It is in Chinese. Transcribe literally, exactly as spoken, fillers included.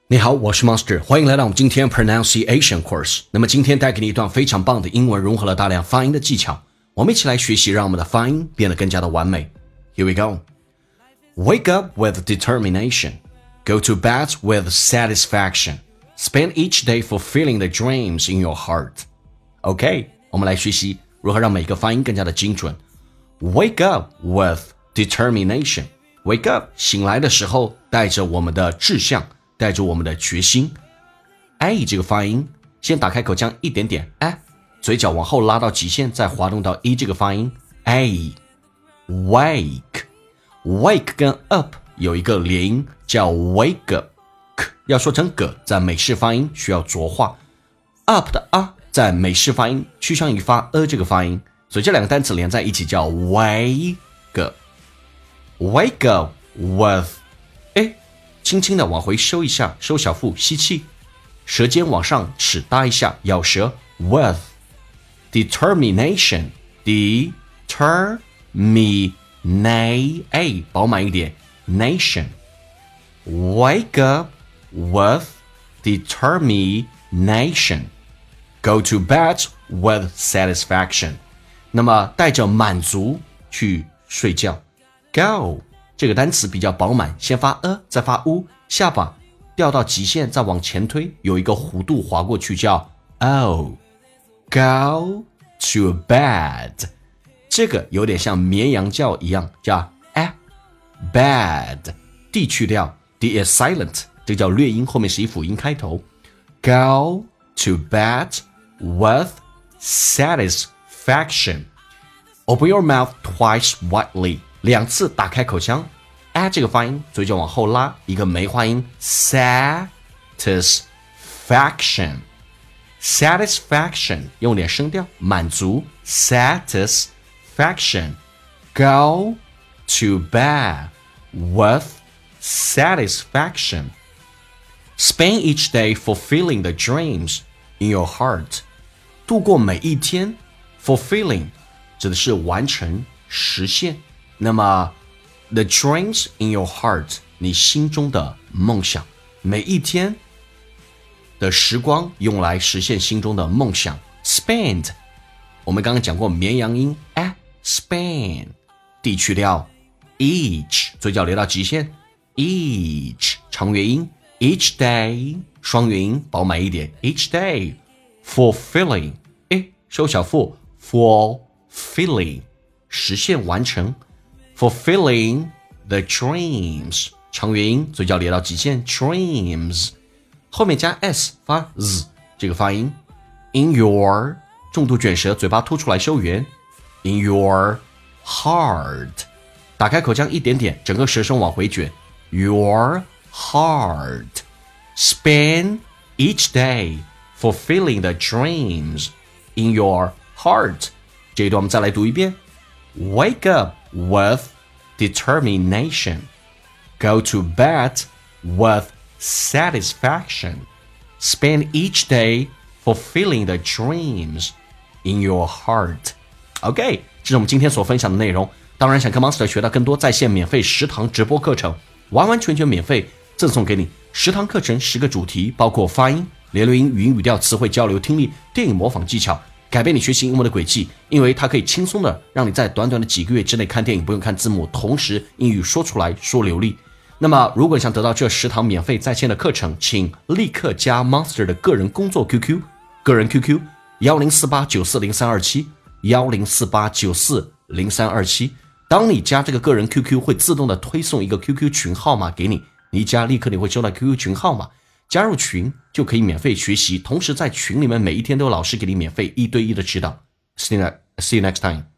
你好，我是 Monster， 欢迎来到我们今天 Pronunciation Course。那么今天带给你一段非常棒的英文，融合了大量发音的技巧，我们一起来学习，让我们的发音变得更加的完美。Here we go. Wake up with determination. Go to bed with satisfaction. Spend each day fulfilling the dreams in your heart. OK, 我们来学习如何让每个发音更加的精准。Wake up with determination. Wake up, 醒来的时候带着我们的志向，带着我们的决心。哎，这个发音先打开口腔一点点，哎，嘴角往后拉到极限，再滑动到一这个发音。哎 ，wake wake 跟 up 有一个连音叫 wake up， 要说成个，在美式发音需要浊化。up 的啊，在美式发音趋向于发呃这个发音，所以这两个单词连在一起叫 wake up。Wake up with， 哎，轻轻的往回收一下，收小腹，吸气，舌尖往上齿搭一下，咬舌 with determination determination， 哎，饱满一点 nation。Wake up with determination. Go to bed with satisfaction. 那么带着满足去睡觉。Go 这个单词比较饱满，先发呃，再发乌，下巴掉到极限，再往前推，有一个弧度划过去叫 O。Go to bed， 这个有点像绵羊叫一样，叫 a bed， D 去掉 D is silent， 这个叫略音，后面是以辅音开头。Go to bed with satisfaction. Open your mouth twice widely. 两次打开口腔，哎，这个发音嘴角往后拉，一个梅花音 satisfaction satisfaction 用点声调，满足 satisfaction. Go to bed with satisfaction. Spend each day fulfilling the dreams in your heart. 度过每一天 fulfilling 指的是完成实现，那么 the dreams in your heart 你心中的梦想，每一天的时光用来实现心中的梦想。 Spend 我们刚刚讲过绵羊音 a spend D 去掉 each 嘴角留到极限 each 长元音 each day 双元音饱满一点 each day fulfilling 诶收小腹 fulfilling 实现完成 fulfilling the dreams 长元音嘴角咧到极限 dreams 后面加 s 发 z 这个发音 in your 重度卷舌嘴巴凸出来收圆 in your heart 打开口腔一点点整个舌声往回卷 your heart spend each day fulfilling the dreams in your heart 这一段我们再来读一遍 Wake up with determination. Go to bed with satisfaction. Spend each day fulfilling the dreams in your heart. OK, 这是我们今天所分享的内容。当然想跟 Monster 学到更多在线免费十堂直播课程，完完全全免费赠送给你十堂课程，十个主题，包括发音、连流音、语音语调、词汇交流、听力、电影模仿技巧，改变你学习英文的轨迹，因为它可以轻松的让你在短短的几个月之内看电影不用看字幕，同时英语说出来说流利。那么如果你想得到这十堂免费在线的课程，请立刻加 Monster 的个人工作 Q Q， 个人 Q Q 一零四八九四零三二七 一零四八九四零三二七。当你加这个个人 Q Q 会自动的推送一个 Q Q 群号码给你，你一加立刻你会收到 Q Q 群号码，加入群就可以免费学习，同时在群里面每一天都有老师给你免费一对一的指导。See you next time.